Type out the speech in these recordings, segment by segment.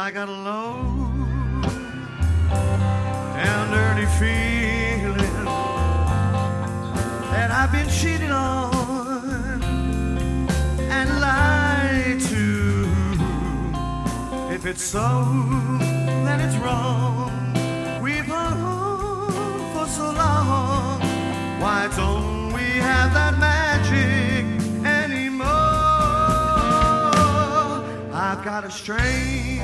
I got a low down dirty feeling that I've been cheated on and lied to. If it's so, then it's wrong. We've hung on for so long. Why don't we have that magic anymore? I've got a strange,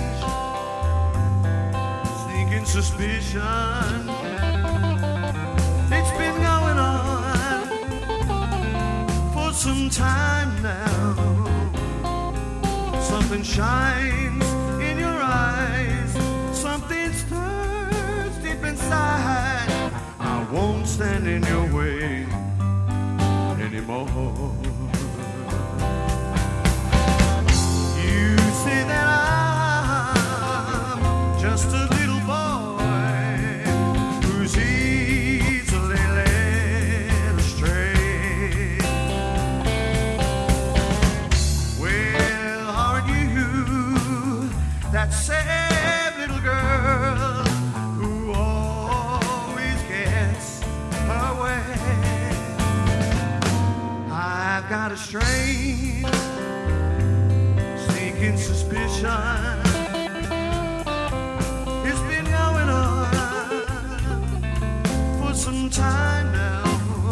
sneaking suspicion. It's been going on for some time now. Something shines in your eyes, something stirs deep inside. I won't stand in your way anymore. You say that I'm just a little boy who's easily led astray. Well, aren't you that sad little girl who always gets her way? I've got a strange, sneaking suspicion. It's been going on for some time now.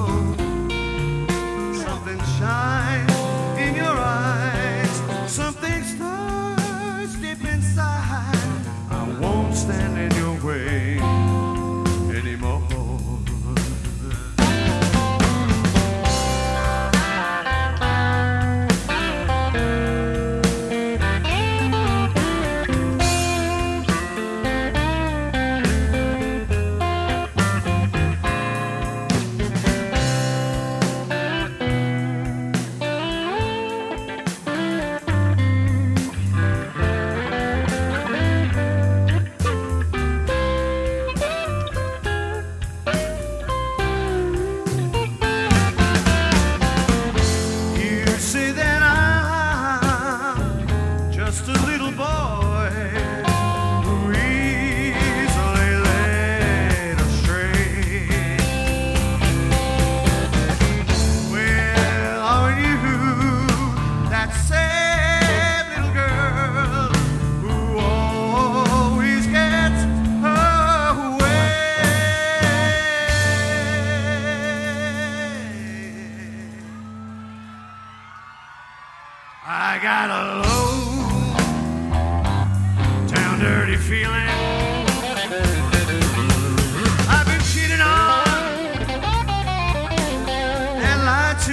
Something shines in your eyes, something stirs deep inside. I won't stand in your way anymore. I got a low down dirty feeling. I've been cheated on and lied to.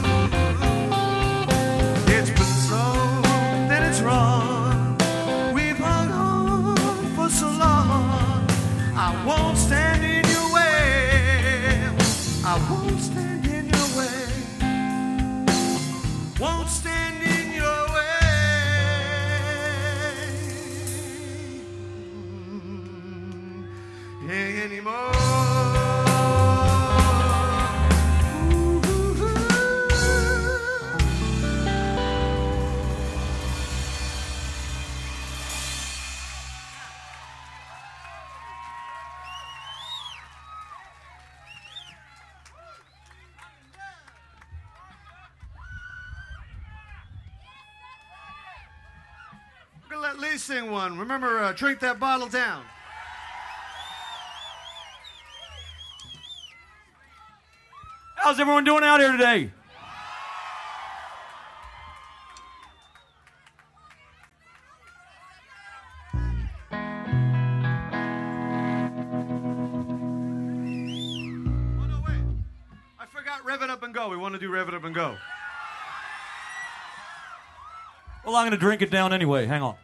It's been so, then it's wrong. We've hung on for so long. I won't stand in your way. I won't stand in your way. Won't stand in your way anymore. Let Lee sing one. Remember, drink that bottle down. How's everyone doing out here today? Oh, no, wait. I forgot Rev It Up and Go. We want to do Rev It Up and Go. Well, I'm going to drink it down anyway. Hang on.